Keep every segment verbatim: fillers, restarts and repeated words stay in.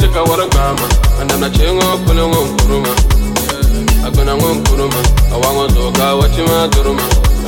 take a water grandma, and then I chain up on a one kuruma. I'm gonna one kuruma. I want to go watch him at the room.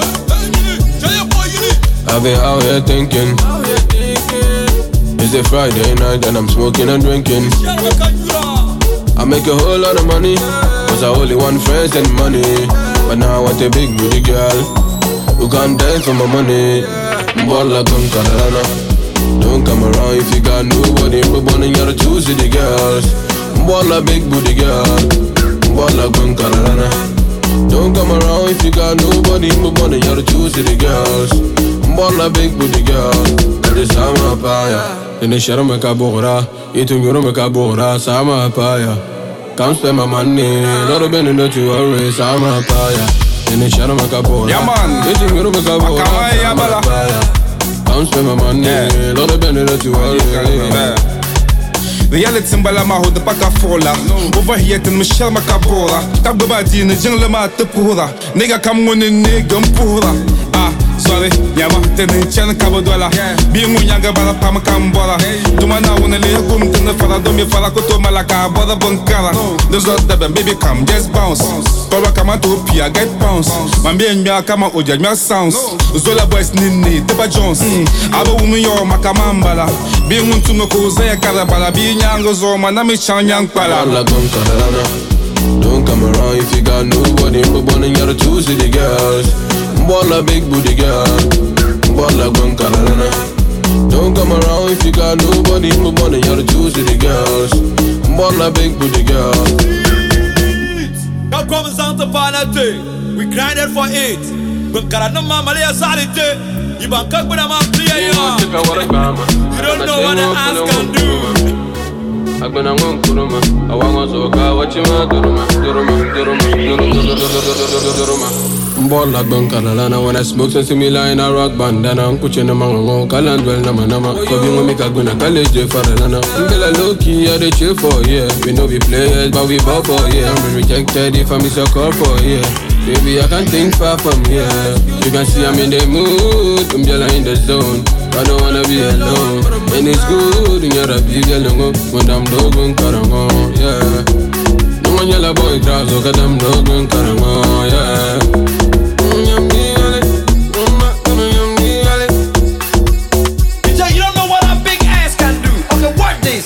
I've been out here thinking, it's a Friday night and I'm smoking and drinking. I make a whole lot of money, cause I only want friends and money. But now I want a big booty girl who can't dance for my money. Mbwala gun karana, don't come around if you got nobody. Mbwala you're choose the girls. Mbwala big booty girl, Mbwala gun karana. Don't come around if you got nobody. Mbwala you're choose the girls. Mbwala big booty girl, cause it's sama paya. In the shadow make a bora, eating your make a bora, sama paya. Can't spend my money, lot of been in the two always, sama paya. In the shadow make a bora, yeah man, eating your make a bora, sama paya. Can't spend my money, lot of been in the two always. Reality mbala ma ho de paka fola. Over here ten Michelle Macabora. Tag baba di ne jingle ma te pura. Nigga come ngone nigga mpura. Ah, sorry, yama ten chen kabo dola. Bi ngu nyanga bala pam kambora. Tuma na wona le gum ten fara do mi fara ko to malaka boda bonkara. The zot da baby come just bounce. Toba kama to pia get bounce. Mambi nya kama oja nya sounds. Zola boys nini Tepa Jones. Aba wunu yo makamambala. Bi ngu tume ko zaya karabala bi nyango zo manami chanyang pala. Don't come around if you got nobody. Mbona you're choose the girls. Mbwala big booty girl, Mbwala gun karana. Don't come around if you got nobody. Mbona you're choose the girls. Mbwala big booty girl. God comes down to vanity. We grinded for it. But karana mama le azalite. You ban kak with a man clear ya. You don't know what the ass can do. I'm gonna go kuruma. I want to go watch him at the room. Mbwala gun karana. When I smoke some similar in a rock band, then I'm pushing a mango. Kalan dwell nama nama. So we make a guna college for anana. Mbela low key, I dey chill for yeah. We know we players, but we ball for yeah. I'm rejected if I miss a call for yeah. Baby, I can't think far from here. You can see I'm in the mood. I'm just in the zone. I don't wanna be alone. And it's good in your big yellow. When I'm doing karango, yeah. No one yellow boy drives, so got them doing karango, yeah. You don't know what a big ass can do. Okay, watch this.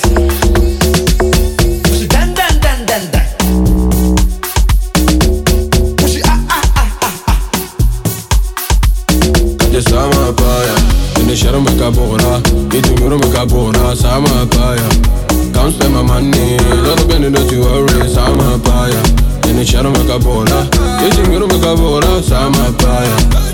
Dan dan dan dan dan. Sama paya, in the shadow make a bora, eating your make a bora, sama paya. Can't spend my money, lot of been in the two always, sama paya. In the shadow make a bora, eating your make a bora, sama paya.